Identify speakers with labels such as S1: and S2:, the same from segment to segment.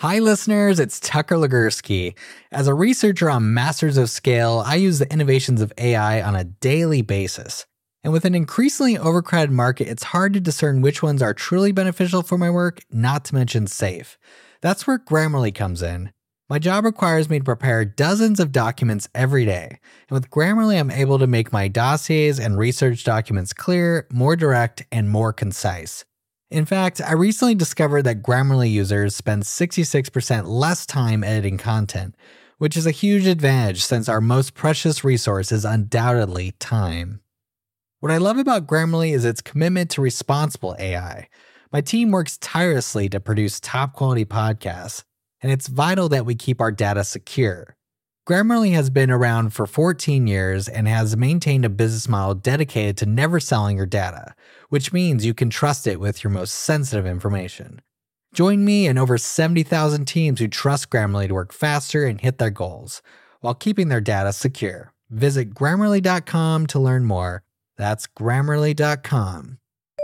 S1: Hi listeners, it's Tucker Legursky. As a researcher on Masters of Scale, I use the innovations of AI on a daily basis. And with an increasingly overcrowded market, it's hard to discern which ones are truly beneficial for my work, not to mention safe. That's where Grammarly comes in. My job requires me to prepare dozens of documents every day. And with Grammarly, I'm able to make my dossiers and research documents clear, more direct, and more concise. In fact, I recently discovered that Grammarly users spend 66% less time editing content, which is a huge advantage since our most precious resource is undoubtedly time. What I love about Grammarly is its commitment to responsible AI. My team works tirelessly to produce top-quality podcasts, and it's vital that we keep our data secure. Grammarly has been around for 14 years and has maintained a business model dedicated to never selling your data, which means you can trust it with your most sensitive information. Join me and over 70,000 teams who trust Grammarly to work faster and hit their goals, while keeping their data secure. Visit Grammarly.com to learn more. That's Grammarly.com.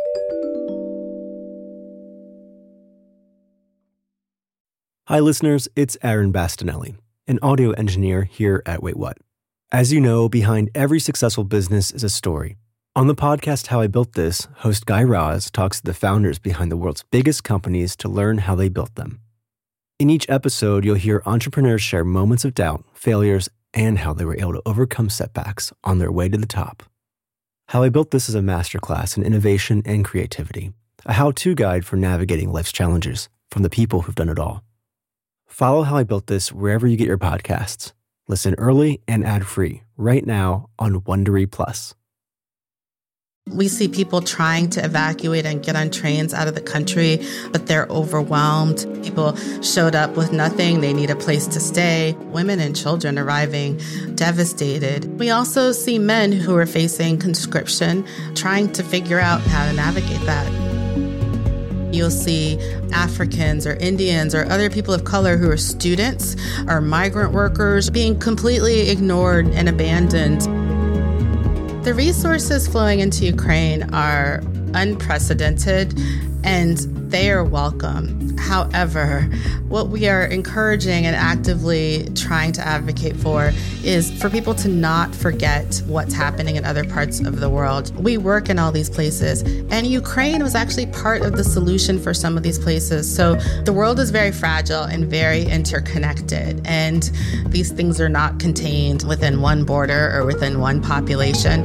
S2: Hi listeners, it's Aaron Bastinelli, an audio engineer here at Wait What. As you know, behind every successful business is a story. On the podcast How I Built This, host Guy Raz talks to the founders behind the world's biggest companies to learn how they built them. In each episode, you'll hear entrepreneurs share moments of doubt, failures, and how they were able to overcome setbacks on their way to the top. How I Built This is a masterclass in innovation and creativity, a how-to guide for navigating life's challenges from the people who've done it all. Follow How I Built This wherever you get your podcasts. Listen early and ad-free right now on Wondery Plus.
S3: We see people trying to evacuate and get on trains out of the country, but they're overwhelmed. People showed up with nothing. They need a place to stay. Women and children arriving devastated. We also see men who are facing conscription, trying to figure out how to navigate that. You'll see Africans or Indians or other people of color who are students or migrant workers being completely ignored and abandoned. The resources flowing into Ukraine are unprecedented and they are welcome. However, what we are encouraging and actively trying to advocate for is for people to not forget what's happening in other parts of the world. We work in all these places, and Ukraine was actually part of the solution for some of these places. So the world is very fragile and very interconnected, and these things are not contained within one border or within one population.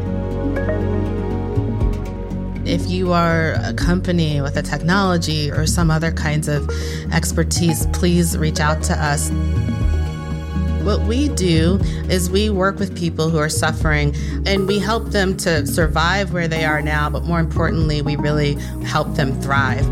S3: If you are a company with a technology or some other kinds of expertise, please reach out to us. What we do is we work with people who are suffering and we help them to survive where they are now, but more importantly, we really help them thrive.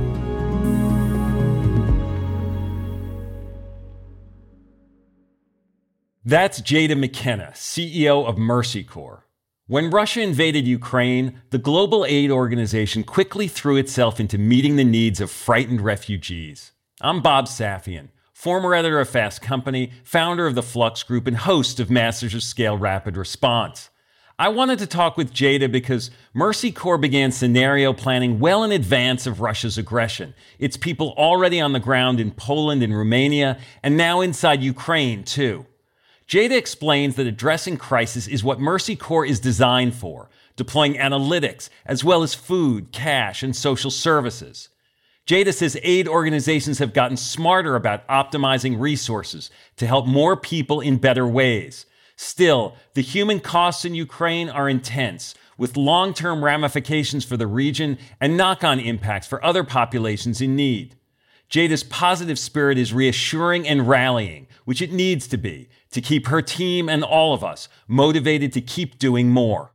S4: That's Jada McKenna, CEO of Mercy Corps. When Russia invaded Ukraine, the global aid organization quickly threw itself into meeting the needs of frightened refugees. I'm Bob Safian, former editor of Fast Company, founder of the Flux Group, and host of Masters of Scale Rapid Response. I wanted to talk with Jada because Mercy Corps began scenario planning well in advance of Russia's aggression. Its people already on the ground in Poland and Romania, and now inside Ukraine, too. Jada explains that addressing crisis is what Mercy Corps is designed for, deploying analytics, as well as food, cash, and social services. Jada says aid organizations have gotten smarter about optimizing resources to help more people in better ways. Still, the human costs in Ukraine are intense, with long-term ramifications for the region and knock-on impacts for other populations in need. Jada's positive spirit is reassuring and rallying, which it needs to be, to keep her team and all of us motivated to keep doing more.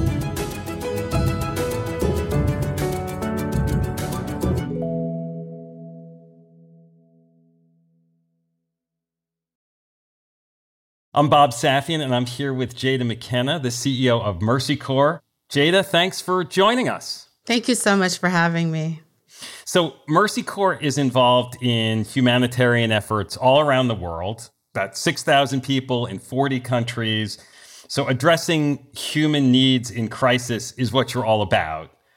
S4: I'm Bob Safian, and I'm here with Jada McKenna, the CEO of Mercy Corps. Jada, thanks for joining us.
S3: Thank you so much for having me.
S4: So Mercy Corps is involved in humanitarian efforts all around the world, about 6,000 people in 40 countries. So addressing human needs in crisis is what you're all about.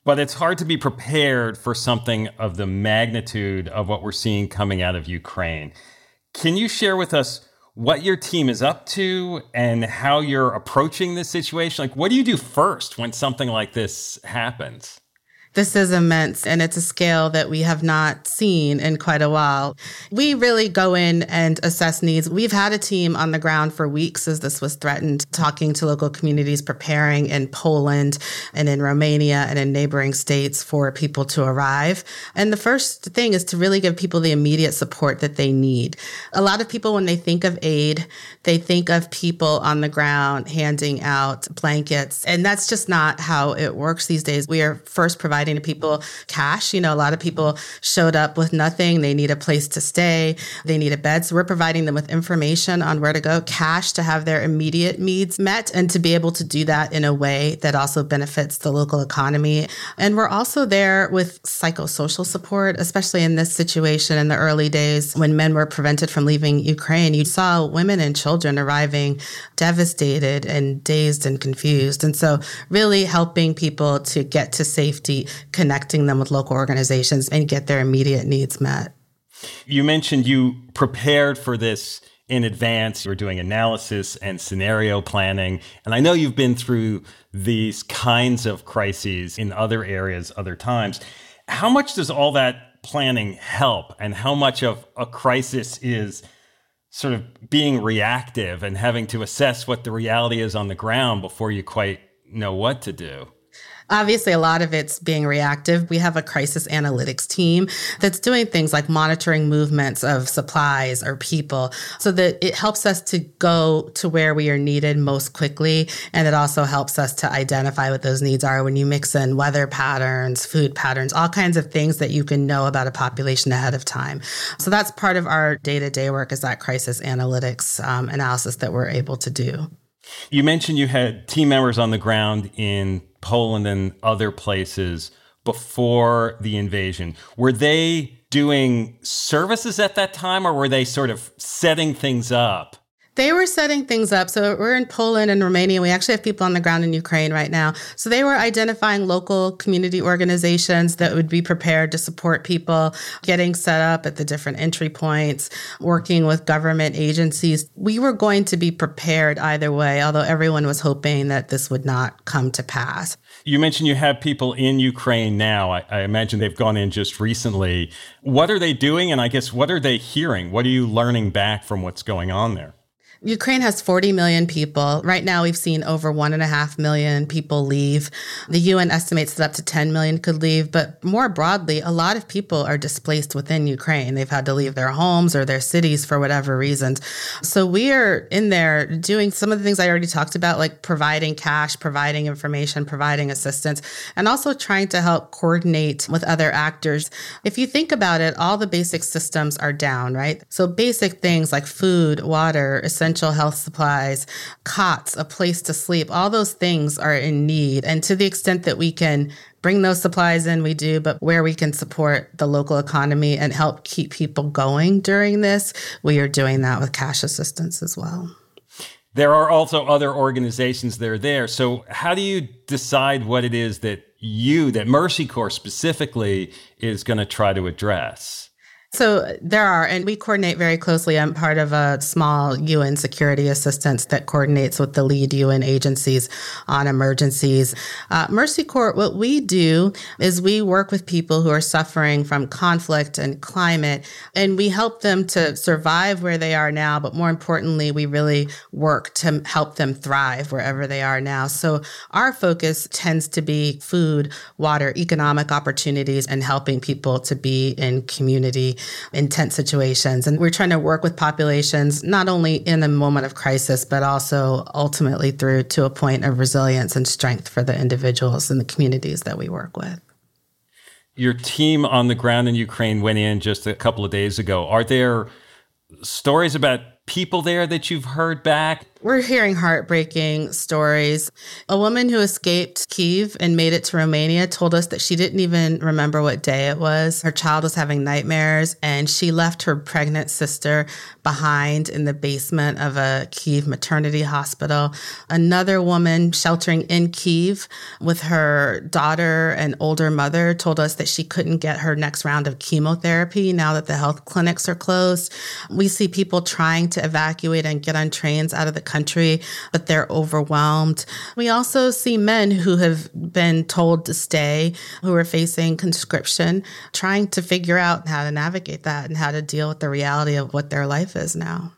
S4: But it's hard to be prepared for something of the magnitude of what we're seeing coming out of Ukraine. Can you share with us what your team is up to and how you're approaching this situation? Like, what do you do first when something like this happens?
S3: This is immense, and it's a scale that we have not seen in quite a while. We really go in and assess needs. We've had a team on the ground for weeks as this was threatened, talking to local communities, preparing in Poland and in Romania and in neighboring states for people to arrive. And the first thing is to really give people the immediate support that they need. A lot of people, when they think of aid, they think of people on the ground handing out blankets. And that's just not how it works these days. We are first providing to people cash. A lot of people showed up with nothing. They need a place to stay. They need a bed. So we're providing them with information on where to go, cash to have their immediate needs met, and to be able to do that in a way that also benefits the local economy. And we're also there with psychosocial support, especially in this situation in the early days when men were prevented from leaving Ukraine. You saw women and children arriving devastated and dazed and confused. And so really helping people to get to safety, connecting them with local organizations and get their immediate needs met.
S4: You mentioned you prepared for this in advance. You were doing analysis and scenario planning. And I know you've been through these kinds of crises in other areas, other times. How much does all that planning help? And how much of a crisis is sort of being reactive and having to assess what the reality is on the ground before you quite know what to do?
S3: Obviously, a lot of it's being reactive. We have a crisis analytics team that's doing things like monitoring movements of supplies or people so that it helps us to go to where we are needed most quickly. And it also helps us to identify what those needs are when you mix in weather patterns, food patterns, all kinds of things that you can know about a population ahead of time. So that's part of our day-to-day work, is that crisis analytics analysis that we're able to do.
S4: You mentioned you had team members on the ground in Poland and other places before the invasion. Were they doing services at that time, or were they sort of setting things up?
S3: They were setting things up. So we're in Poland and Romania. We actually have people on the ground in Ukraine right now. So they were identifying local community organizations that would be prepared to support people, getting set up at the different entry points, working with government agencies. We were going to be prepared either way, although everyone was hoping that this would not come to pass.
S4: You mentioned you have people in Ukraine now. I imagine they've gone in just recently. What are they doing? And I guess, what are they hearing? What are you learning back from what's going on there?
S3: Ukraine has 40 million people. Right now, we've seen over 1.5 million people leave. The UN estimates that up to 10 million could leave. But more broadly, a lot of people are displaced within Ukraine. They've had to leave their homes or their cities for whatever reasons. So we are in there doing some of the things I already talked about, like providing cash, providing information, providing assistance, and also trying to help coordinate with other actors. If you think about it, all the basic systems are down, right? So basic things like food, water, essential health supplies, cots, a place to sleep, all those things are in need. And to the extent that we can bring those supplies in, we do, but where we can support the local economy and help keep people going during this, we are doing that with cash assistance as well.
S4: There are also other organizations that are there. So how do you decide what it is that Mercy Corps specifically is going to try to address?
S3: So there are, and we coordinate very closely. I'm part of a small UN security assistance that coordinates with the lead UN agencies on emergencies. Mercy Corps, what we do is we work with people who are suffering from conflict and climate, and we help them to survive where they are now. But more importantly, we really work to help them thrive wherever they are now. So our focus tends to be food, water, economic opportunities, and helping people to be in community intense situations. And we're trying to work with populations, not only in the moment of crisis, but also ultimately through to a point of resilience and strength for the individuals and the communities that we work with.
S4: Your team on the ground in Ukraine went in just a couple of days ago. Are there stories about people there that you've heard back?
S3: We're hearing heartbreaking stories. A woman who escaped Kyiv and made it to Romania told us that she didn't even remember what day it was. Her child was having nightmares, and she left her pregnant sister behind in the basement of a Kyiv maternity hospital. Another woman sheltering in Kyiv with her daughter and older mother told us that she couldn't get her next round of chemotherapy now that the health clinics are closed. We see people trying to evacuate and get on trains out of the country, but they're overwhelmed. We also see men who have been told to stay, who are facing conscription, trying to figure out how to navigate that and how to deal with the reality of what their life is now.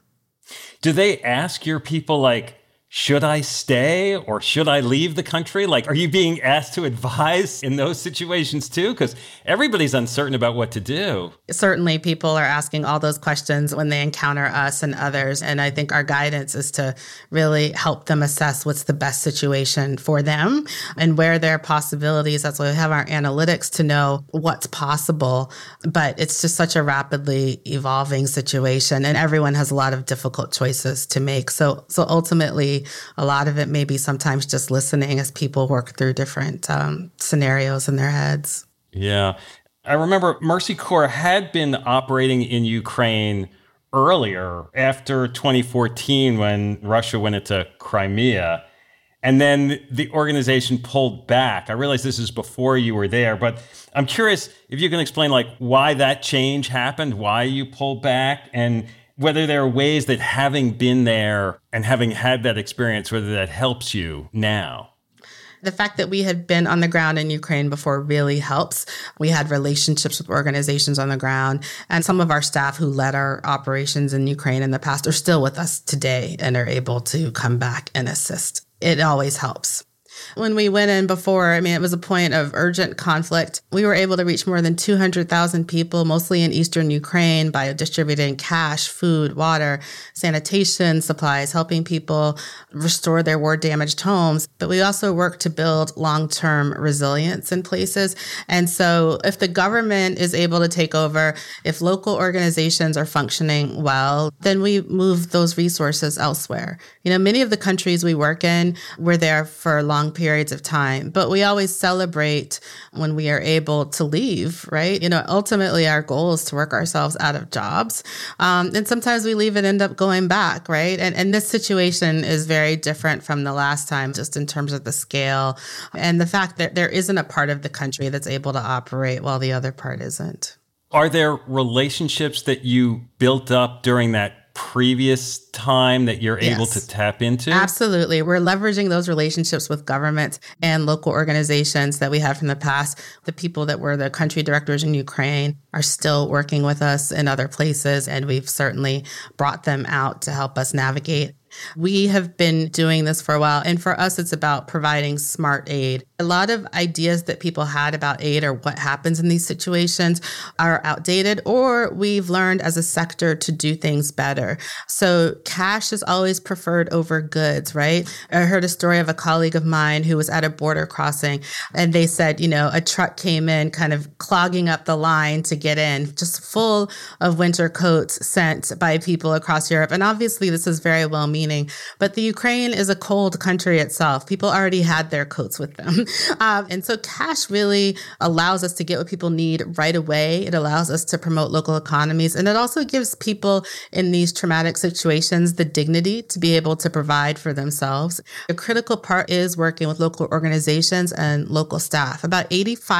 S4: Do they ask your people, like, should I stay or should I leave the country? Like, are you being asked to advise in those situations too? Because everybody's uncertain about what to do.
S3: Certainly, people are asking all those questions when they encounter us and others. And I think our guidance is to really help them assess what's the best situation for them and where there are possibilities. That's why we have our analytics to know what's possible. But it's just such a rapidly evolving situation, and everyone has a lot of difficult choices to make. So ultimately, a lot of it may be sometimes just listening as people work through different scenarios in their heads.
S4: Yeah. I remember Mercy Corps had been operating in Ukraine earlier after 2014 when Russia went into Crimea. And then the organization pulled back. I realize this is before you were there, but I'm curious if you can explain like why that change happened, why you pulled back, and whether there are ways that having been there and having had that experience, whether that helps you now.
S3: The fact that we had been on the ground in Ukraine before really helps. We had relationships with organizations on the ground, and some of our staff who led our operations in Ukraine in the past are still with us today and are able to come back and assist. It always helps. When we went in before, it was a point of urgent conflict. We were able to reach more than 200,000 people, mostly in eastern Ukraine, by distributing cash, food, water, sanitation supplies, helping people restore their war-damaged homes. But we also work to build long-term resilience in places. And so if the government is able to take over, if local organizations are functioning well, then we move those resources elsewhere. Many of the countries we work in, we're there for long periods of time, but we always celebrate when we are able to leave, right? Ultimately our goal is to work ourselves out of jobs. And sometimes we leave and end up going back, right? And this situation is very different from the last time, just in terms of the scale and the fact that there isn't a part of the country that's able to operate while the other part isn't.
S4: Are there relationships that you built up during that previous time that you're able to tap into?
S3: Absolutely. We're leveraging those relationships with government and local organizations that we had from the past. The people that were the country directors in Ukraine are still working with us in other places, and we've certainly brought them out to help us navigate. We have been doing this for a while, and for us, it's about providing smart aid. A lot of ideas that people had about aid or what happens in these situations are outdated, or we've learned as a sector to do things better. So cash is always preferred over goods, right? I heard a story of a colleague of mine who was at a border crossing, and they said, a truck came in kind of clogging up the line to get in, just full of winter coats sent by people across Europe. And obviously, this is very well meaning, but the Ukraine is a cold country itself. People already had their coats with them. And so cash really allows us to get what people need right away. It allows us to promote local economies. And it also gives people in these traumatic situations the dignity to be able to provide for themselves. A critical part is working with local organizations and local staff. About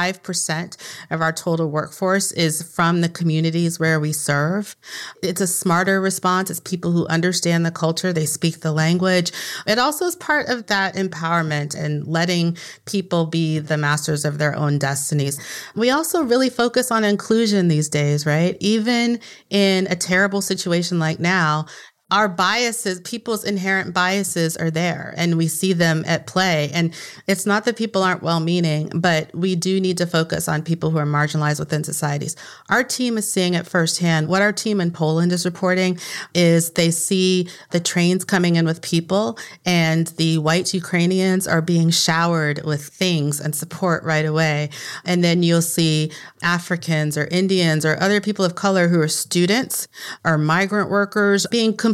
S3: 85% of our total workforce is from the communities where we serve. It's a smarter response. It's people who understand the culture. They speak the language. It also is part of that empowerment and letting people be the masters of their own destinies. We also really focus on inclusion these days, right? Even in a terrible situation like now, our biases, people's inherent biases are there, and we see them at play. And it's not that people aren't well-meaning, but we do need to focus on people who are marginalized within societies. Our team is seeing it firsthand. What our team in Poland is reporting is they see the trains coming in with people, and the white Ukrainians are being showered with things and support right away. And then you'll see Africans or Indians or other people of color who are students or migrant workers being completely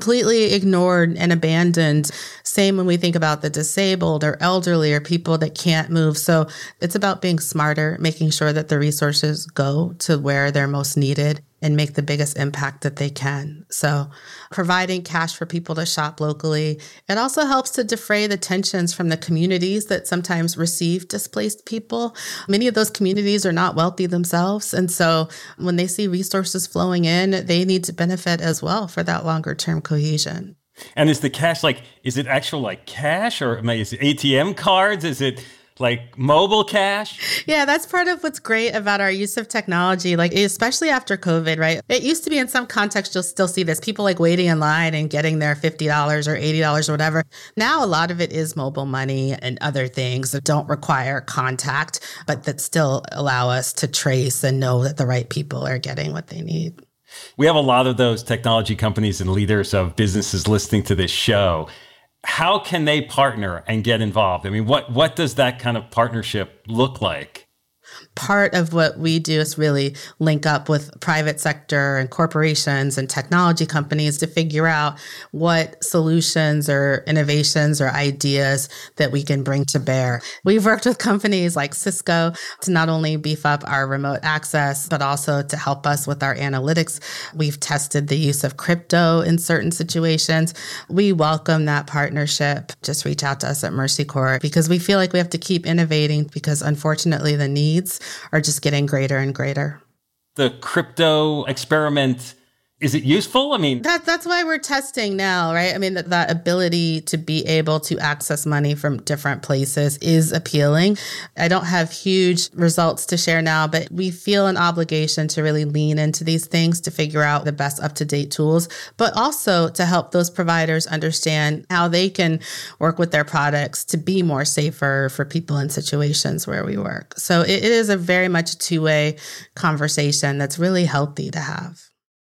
S3: completely ignored and abandoned. Same when we think about the disabled or elderly or people that can't move. So it's about being smarter, making sure that the resources go to where they're most needed and make the biggest impact that they can. So providing cash for people to shop locally. It also helps to defray the tensions from the communities that sometimes receive displaced people. Many of those communities are not wealthy themselves. And so when they see resources flowing in, they need to benefit as well for that longer term cohesion.
S4: And is the cash is it actual cash, or is it ATM cards? Is it mobile cash? Yeah,
S3: that's part of what's great about our use of technology, especially after COVID, right? It used to be in some contexts, you'll still see this, people waiting in line and getting their $50 or $80 or whatever. Now, a lot of it is mobile money and other things that don't require contact, but that still allow us to trace and know that the right people are getting what they need.
S4: We have a lot of those technology companies and leaders of businesses listening to this show. How can they partner and get involved? I mean, what does that kind of partnership look like?
S3: Part of what we do is really link up with private sector and corporations and technology companies to figure out what solutions or innovations or ideas that we can bring to bear. We've worked with companies like Cisco to not only beef up our remote access, but also to help us with our analytics. We've tested the use of crypto in certain situations. We welcome that partnership. Just reach out to us at Mercy Corps because we feel like we have to keep innovating because unfortunately the needs are just getting greater and greater.
S4: The crypto experiment, is it useful? I mean,
S3: that's why we're testing now, right? I mean, that ability to be able to access money from different places is appealing. I don't have huge results to share now, but we feel an obligation to really lean into these things to figure out the best up-to-date tools, but also to help those providers understand how they can work with their products to be more safer for people in situations where we work. So it is a very much a two-way conversation that's really healthy to have.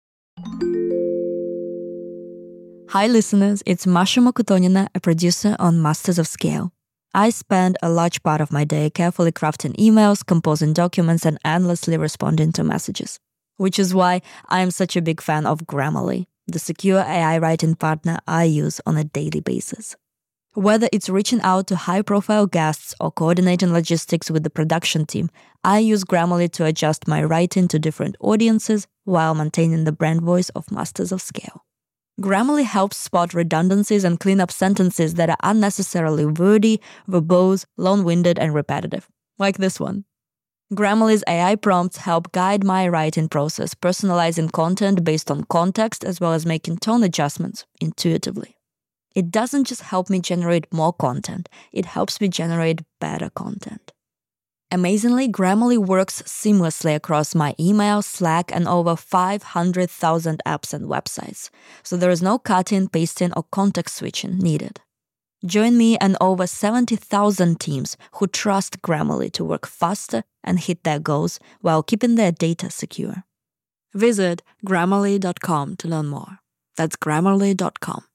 S5: Hi listeners, it's Masha Mokotonina, a producer on Masters of Scale. I spend a large part of my day carefully crafting emails, composing documents, and endlessly responding to messages. Which is why I am such a big fan of Grammarly, the secure AI writing partner I use on a daily basis. Whether it's reaching out to high-profile guests or coordinating logistics with the production team, I use Grammarly to adjust my writing to different audiences while maintaining the brand voice of Masters of Scale. Grammarly helps spot redundancies and clean up sentences that are unnecessarily wordy, verbose, long-winded, and repetitive, like this one. Grammarly's AI prompts help guide my writing process, personalizing content based on context as well as making tone adjustments intuitively. It doesn't just help me generate more content, it helps me generate better content. Amazingly, Grammarly works seamlessly across my email, Slack, and over 500,000 apps and websites, so there is no cutting, pasting, or context switching needed. Join me and over 70,000 teams who trust Grammarly to work faster and hit their goals while keeping their data secure. Visit Grammarly.com to learn more. That's Grammarly.com.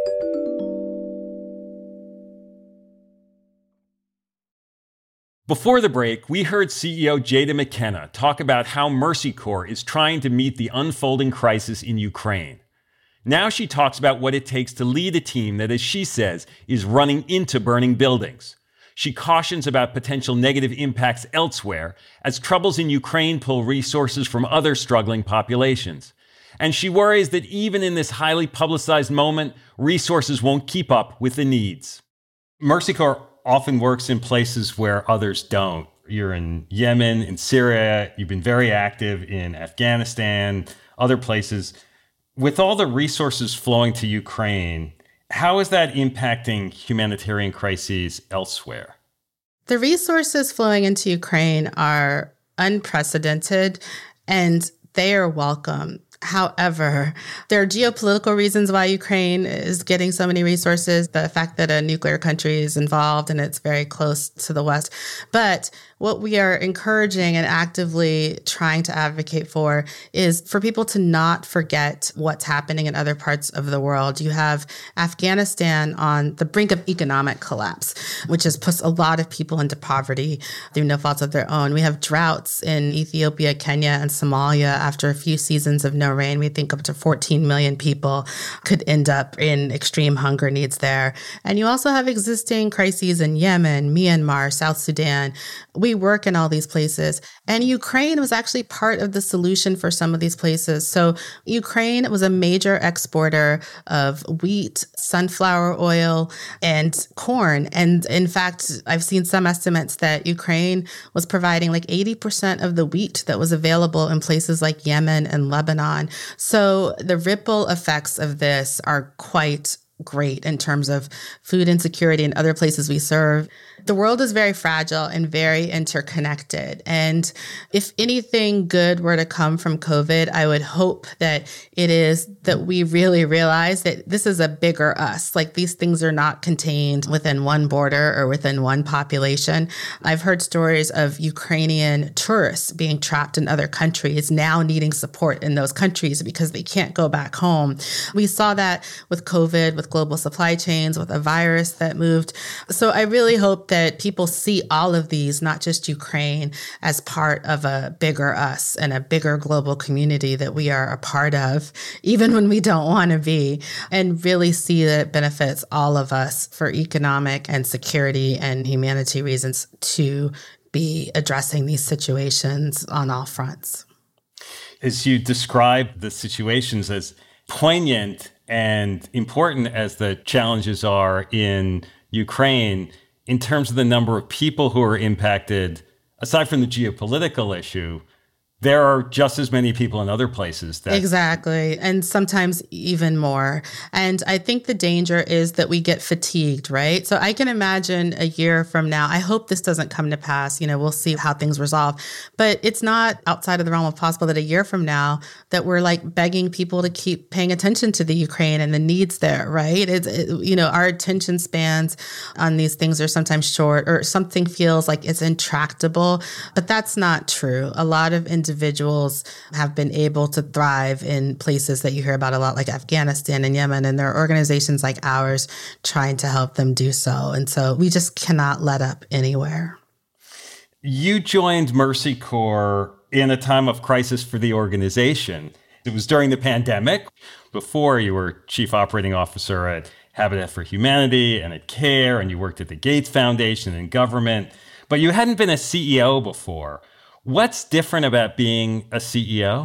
S4: Before the break, we heard CEO Jada McKenna talk about how Mercy Corps is trying to meet the unfolding crisis in Ukraine. Now she talks about what it takes to lead a team that, as she says, is running into burning buildings. She cautions about potential negative impacts elsewhere as troubles in Ukraine pull resources from other struggling populations. And she worries that even in this highly publicized moment, resources won't keep up with the needs. Mercy Corps often works in places where others don't. You're in Yemen, in Syria, you've been very active in Afghanistan, other places. With all the resources flowing to Ukraine, how is that impacting humanitarian crises elsewhere?
S3: The resources flowing into Ukraine are unprecedented and they are welcome. However, there are geopolitical reasons why Ukraine is getting so many resources, the fact that a nuclear country is involved and it's very close to the West. But what we are encouraging and actively trying to advocate for is for people to not forget what's happening in other parts of the world. You have Afghanistan on the brink of economic collapse, which has put a lot of people into poverty through no fault of their own. We have droughts in Ethiopia, Kenya, and Somalia. After a few seasons of no rain, we think up to 14 million people could end up in extreme hunger needs there. And you also have existing crises in Yemen, Myanmar, South Sudan. We work in all these places. And Ukraine was actually part of the solution for some of these places. So Ukraine was a major exporter of wheat, sunflower oil, and corn. And in fact, I've seen some estimates that Ukraine was providing like 80% of the wheat that was available in places like Yemen and Lebanon. So the ripple effects of this are quite great in terms of food insecurity in other places we serve. The world is very fragile and very interconnected. And if anything good were to come from COVID, I would hope that it is that we really realize that this is a bigger us. Like these things are not contained within one border or within one population. I've heard stories of Ukrainian tourists being trapped in other countries, now needing support in those countries because they can't go back home. We saw that with COVID, with global supply chains, with a virus that moved. So I really hope that people see all of these, not just Ukraine, as part of a bigger us and a bigger global community that we are a part of, even when we don't want to be, and really see that it benefits all of us for economic and security and humanity reasons to be addressing these situations on all fronts.
S4: As you describe the situations as poignant and important as the challenges are in Ukraine, in terms of the number of people who are impacted, aside from the geopolitical issue, there are just as many people in other places.
S3: Exactly. And sometimes even more. And I think the danger is that we get fatigued, right? So I can imagine a year from now, I hope this doesn't come to pass. We'll see how things resolve. But it's not outside of the realm of possible that a year from now that we're like begging people to keep paying attention to the Ukraine and the needs there, right? Our attention spans on these things are sometimes short, or something feels like it's intractable, but that's not true. A lot of individuals have been able to thrive in places that you hear about a lot, like Afghanistan and Yemen, and there are organizations like ours trying to help them do so. And so we just cannot let up anywhere.
S4: You joined Mercy Corps in a time of crisis for the organization. It was during the pandemic. Before, you were chief operating officer at Habitat for Humanity and at CARE, and you worked at the Gates Foundation and government, but you hadn't been a CEO before. What's different about being a CEO?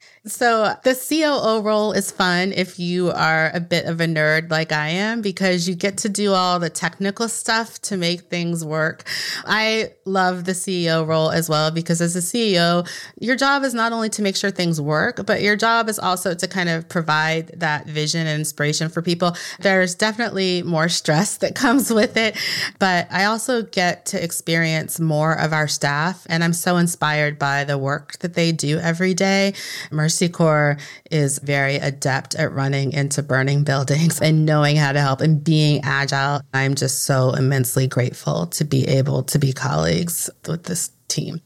S3: So the COO role is fun if you are a bit of a nerd like I am, because you get to do all the technical stuff to make things work. I love the CEO role as well, because as a CEO, your job is not only to make sure things work, but your job is also to kind of provide that vision and inspiration for people. There's definitely more stress that comes with it, but I also get to experience more of our staff, and I'm so inspired by the work that they do every day. Mercy Corps is very adept at running into burning buildings and knowing how to help and being agile. I'm just so immensely grateful to be able to be colleagues with this team.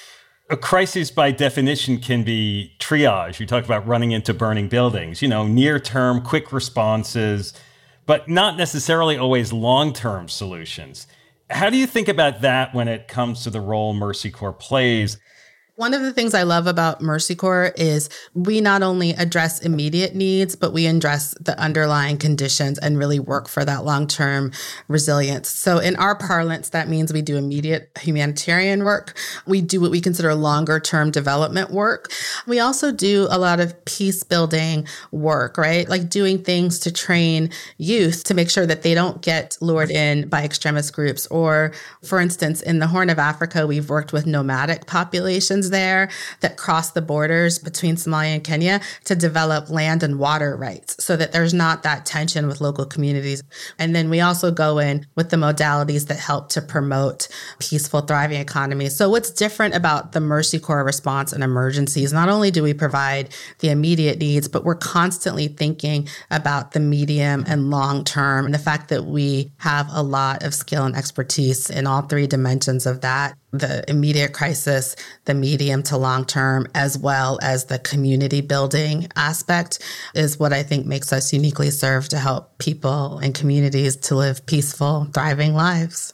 S4: A crisis by definition can be triage. You talked about running into burning buildings, near-term, quick responses, but not necessarily always long-term solutions. How do you think about that when it comes to the role Mercy Corps plays?
S3: One of the things I love about Mercy Corps is we not only address immediate needs, but we address the underlying conditions and really work for that long-term resilience. So in our parlance, that means we do immediate humanitarian work. We do what we consider longer-term development work. We also do a lot of peace-building work, right? Like doing things to train youth to make sure that they don't get lured in by extremist groups. Or, for instance, in the Horn of Africa, we've worked with nomadic populations there that cross the borders between Somalia and Kenya to develop land and water rights so that there's not that tension with local communities. And then we also go in with the modalities that help to promote peaceful, thriving economies. So what's different about the Mercy Corps response in emergencies, not only do we provide the immediate needs, but we're constantly thinking about the medium and long term, and the fact that we have a lot of skill and expertise in all three dimensions of that the immediate crisis, the medium to long term, as well as the community building aspect is what I think makes us uniquely served to help people and communities to live peaceful, thriving lives.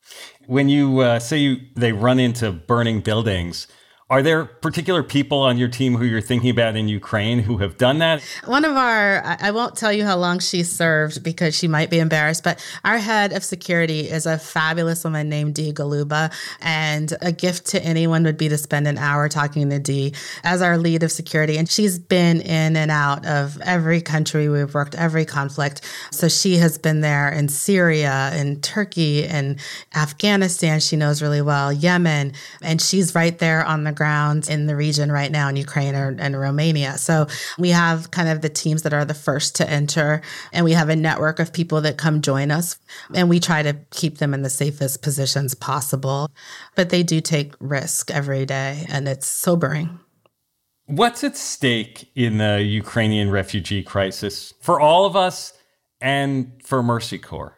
S4: When you say they run into burning buildings, are there particular people on your team who you're thinking about in Ukraine who have done that?
S3: One of I won't tell you how long she served because she might be embarrassed, but our head of security is a fabulous woman named Dee Galuba. And a gift to anyone would be to spend an hour talking to Dee as our lead of security. And she's been in and out of every country. We've worked every conflict. So she has been there in Syria and Turkey and Afghanistan. She knows really well, Yemen. And she's right there on the ground in the region right now in Ukraine and Romania. So we have kind of the teams that are the first to enter, and we have a network of people that come join us, and we try to keep them in the safest positions possible. But they do take risk every day, and it's sobering.
S4: What's at stake in the Ukrainian refugee crisis for all of us and for Mercy Corps?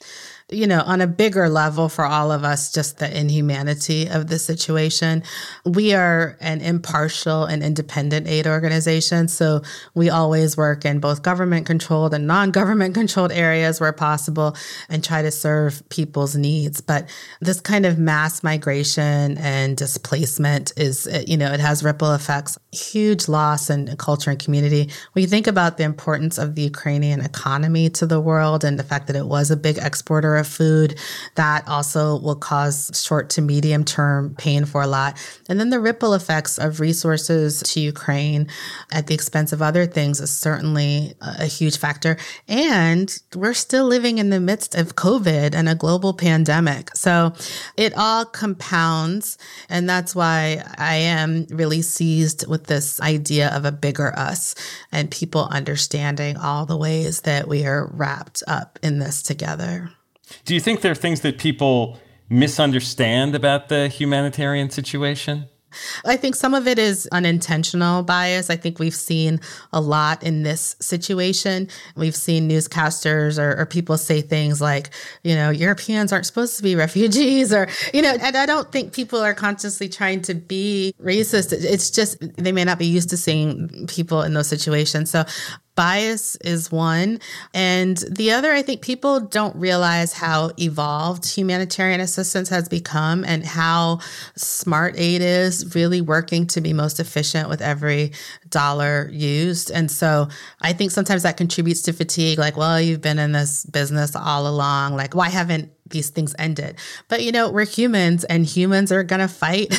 S3: You know, on a bigger level for all of us, just the inhumanity of the situation. We are an impartial and independent aid organization, so we always work in both government-controlled and non-government controlled areas where possible and try to serve people's needs. But this kind of mass migration and displacement is, you know, it has ripple effects, huge loss in culture and community. When you think about the importance of the Ukrainian economy to the world and the fact that it was a big exporter of food, that also will cause short to medium term pain for a lot. And then the ripple effects of resources to Ukraine at the expense of other things is certainly a huge factor. And we're still living in the midst of COVID and a global pandemic. So it all compounds. And that's why I am really seized with this idea of a bigger us and people understanding all the ways that we are wrapped up in this together.
S4: Do you think there are things that people misunderstand about the humanitarian situation?
S3: I think some of it is unintentional bias. I think we've seen a lot in this situation. We've seen newscasters or people say things like, you know, Europeans aren't supposed to be refugees or, you know, and I don't think people are consciously trying to be racist. It's just they may not be used to seeing people in those situations. So bias is one. And the other, I think people don't realize how evolved humanitarian assistance has become and how smart aid is really working to be most efficient with every dollar used. And so I think sometimes that contributes to fatigue, like, well, you've been in this business all along. Like, why haven't these things ended? But, you know, we're humans and humans are going to fight.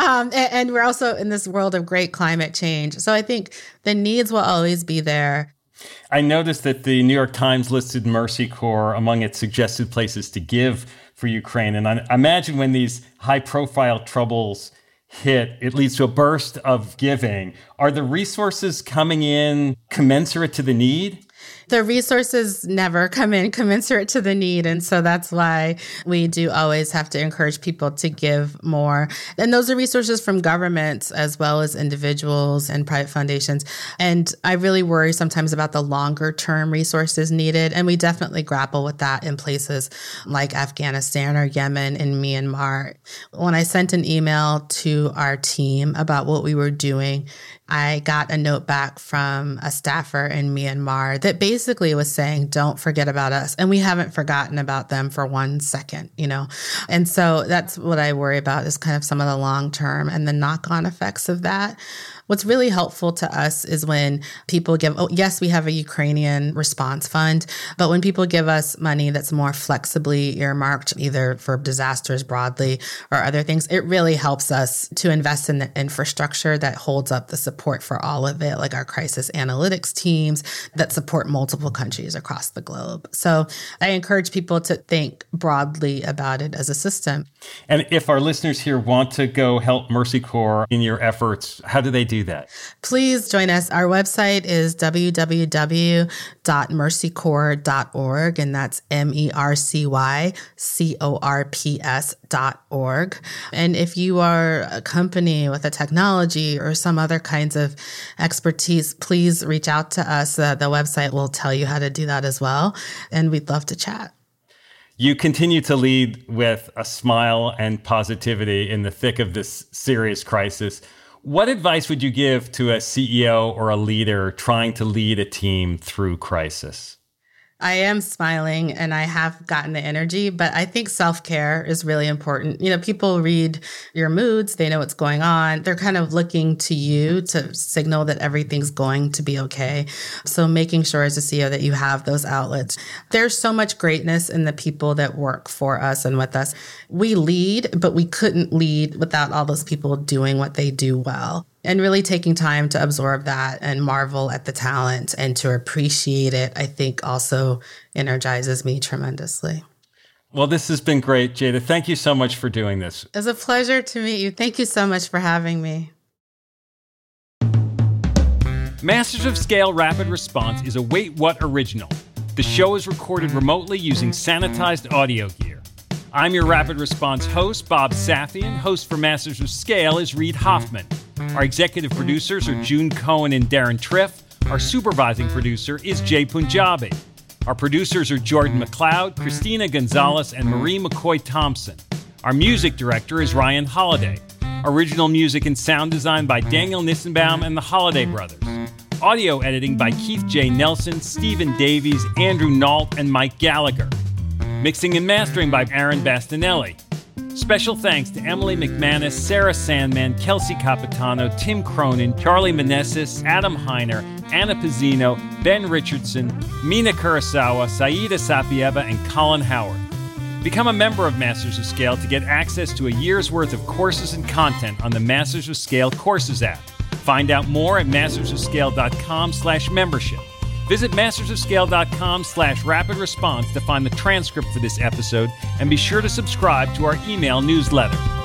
S3: And we're also in this world of great climate change. So I think the needs will always be there.
S4: I noticed that the New York Times listed Mercy Corps among its suggested places to give for Ukraine. And I imagine when these high-profile troubles hit, it leads to a burst of giving. Are the resources coming in commensurate to the need?
S3: The resources never come in commensurate to the need. And so that's why we do always have to encourage people to give more. And those are resources from governments as well as individuals and private foundations. And I really worry sometimes about the longer term resources needed. And we definitely grapple with that in places like Afghanistan or Yemen and Myanmar. When I sent an email to our team about what we were doing, I got a note back from a staffer in Myanmar that basically was saying, don't forget about us. And we haven't forgotten about them for 1 second, you know? And so that's what I worry about is kind of some of the long term and the knock-on effects of that. What's really helpful to us is when people give, yes, we have a Ukrainian response fund, but when people give us money that's more flexibly earmarked, either for disasters broadly or other things, it really helps us to invest in the infrastructure that holds up the support for all of it, like our crisis analytics teams that support multiple countries across the globe. So I encourage people to think broadly about it as a system.
S4: And if our listeners here want to go help Mercy Corps in your efforts, how do they do that?
S3: Please join us. Our website is www.mercycorps.org, and that's MERCYCORPS.org. And if you are a company with a technology or some other kinds of expertise, please reach out to us. The website will tell you how to do that as well. And we'd love to chat.
S4: You continue to lead with a smile and positivity in the thick of this serious crisis. What advice would you give to a CEO or a leader trying to lead a team through crisis?
S3: I am smiling and I have gotten the energy, but I think self-care is really important. People read your moods, they know what's going on. They're kind of looking to you to signal that everything's going to be okay. So making sure as a CEO that you have those outlets. There's so much greatness in the people that work for us and with us. We lead, but we couldn't lead without all those people doing what they do well. And really taking time to absorb that and marvel at the talent and to appreciate it, I think also energizes me tremendously.
S4: Well, this has been great, Jada. Thank you so much for doing this.
S3: It's a pleasure to meet you. Thank you so much for having me.
S4: Masters of Scale Rapid Response is a Wait What original. The show is recorded remotely using sanitized audio gear. I'm your Rapid Response host, Bob Safian. Host for Masters of Scale is Reid Hoffman. Our executive producers are June Cohen and Darren Triff. Our supervising producer is Jay Punjabi. Our producers are Jordan McLeod, Christina Gonzalez, and Marie McCoy Thompson. Our music director is Ryan Holiday. Original music and sound design by Daniel Nissenbaum and the Holiday Brothers. Audio editing by Keith J. Nelson, Stephen Davies, Andrew Nault, and Mike Gallagher. Mixing and mastering by Aaron Bastinelli. Special thanks to Emily McManus, Sarah Sandman, Kelsey Capitano, Tim Cronin, Charlie Meneses, Adam Heiner, Anna Pizzino, Ben Richardson, Mina Kurosawa, Saida Sapieva, and Colin Howard. Become a member of Masters of Scale to get access to a year's worth of courses and content on the Masters of Scale Courses app. Find out more at mastersofscale.com/membership. Visit mastersofscale.com/rapid response to find the transcript for this episode, and be sure to subscribe to our email newsletter.